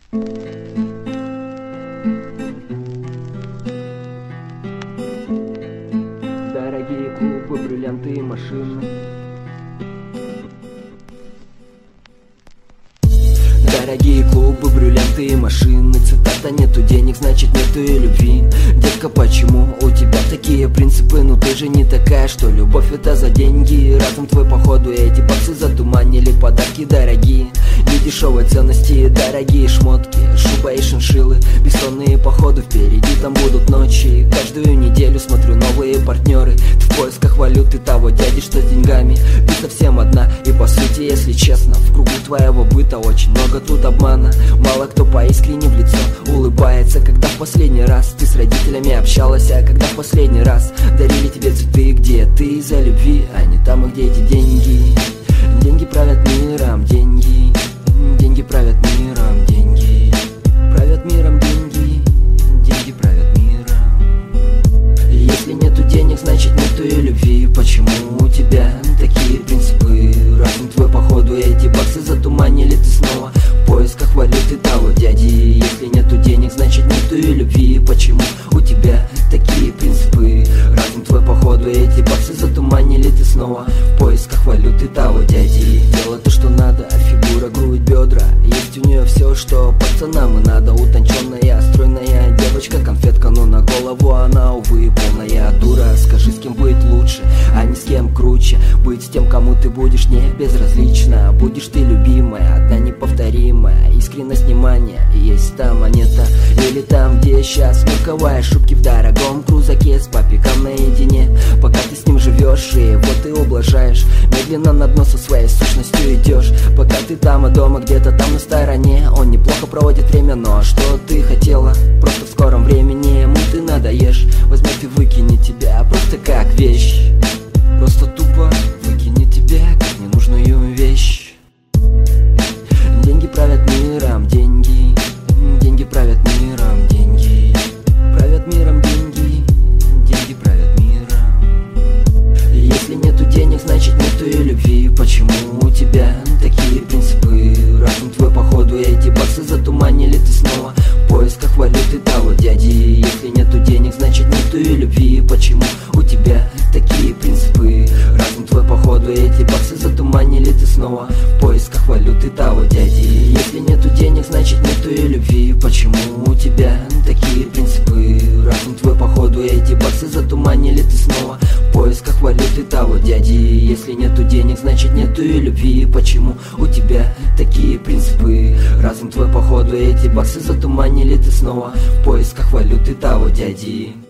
Дорогие клубы, бриллианты и машины. Дорогие клубы, бриллианты и машины. Цитата: нету денег, значит нету и любви. Детка, почему у тебя такие принципы? Ну ты же не такая, что любовь это за деньги. Разум твой походу эти баксы затуманили. Подарки дорогие, не дешевые ценности, дорогие шмотки, шуба и шиншиллы. Бессонные походы впереди, там будут ночи. Каждую неделю смотрю новые партнеры. Ты в поисках валюты того дяди, что с деньгами. Ты совсем одна, и по сути, если честно, в кругу твоего быта очень много тут обмана. Мало кто поискренне в лицо улыбается. Когда в последний раз ты с родителями общалась? А когда в последний раз дарили тебе цветы? Где ты из-за любви, а не там, где эти деньги? Деньги правят миром, деньги. Деньги правят миром, деньги. Правят миром деньги. Деньги правят миром. Если нету денег, значит нету и любви. Почему у тебя такие принципы? Разум твой походу эти баксы затуманили. Ты снова в поисках валюты того дяди. Если нету денег, значит нету и любви. Почему у тебя такие принципы? Разум твой походу эти баксы затуманили. Ты снова в поисках валюты того дяди. Дело то, что надо, а фигура, грудь, бедра. Есть у нее все, что пацанам и надо. Утонченная, стройная девочка, конфетка, но на голову она, увы, полная дура. Скажи, с кем быть лучше, а не с кем круче. Быть с тем, кому ты будешь не безразлично. Будешь ты любимая, одна неповторимая. Искренность внимания, есть та монета. Или там, где сейчас мелковая. Шутки в дорогом крузаке с папиком наедине. Пока ты с ним живешь, и вот ты ублажаешь. Медленно на дно со своей сущностью идешь. Пока ты там, а дома где-то там на стороне. Он неплохо проводит время, но что ты хотела? Просто в скором времени ему ты надоешь. Возьмет и выкинет тебя просто как вещь. Просто тупо выкинет тебя как ненужную вещь. Деньги правят миром, деньги. Деньги правят миром, деньги. Правят миром деньги. Деньги правят миром. Если нету денег, значит нету и любви. Почему у тебя такие принципы? Разум твой походу эти баксы затуманили. Ты снова в поисках валюты того дяди. Если нету денег, значит нету и любви. Почему у тебя такие принципы? Разум твой походу эти баксы затуманили. Ты снова в поисках валюты того дяди. Если нету денег, значит нету и любви. Почему у тебя такие принципы? Разум твой походу эти баксы затуманили. Ты снова в поисках валюты того дяди. Если нету денег, значит нету и любви. Почему у тебя такие принципы? Разум твой походу эти баксы затуманили. Ты снова в поисках валюты того дяди.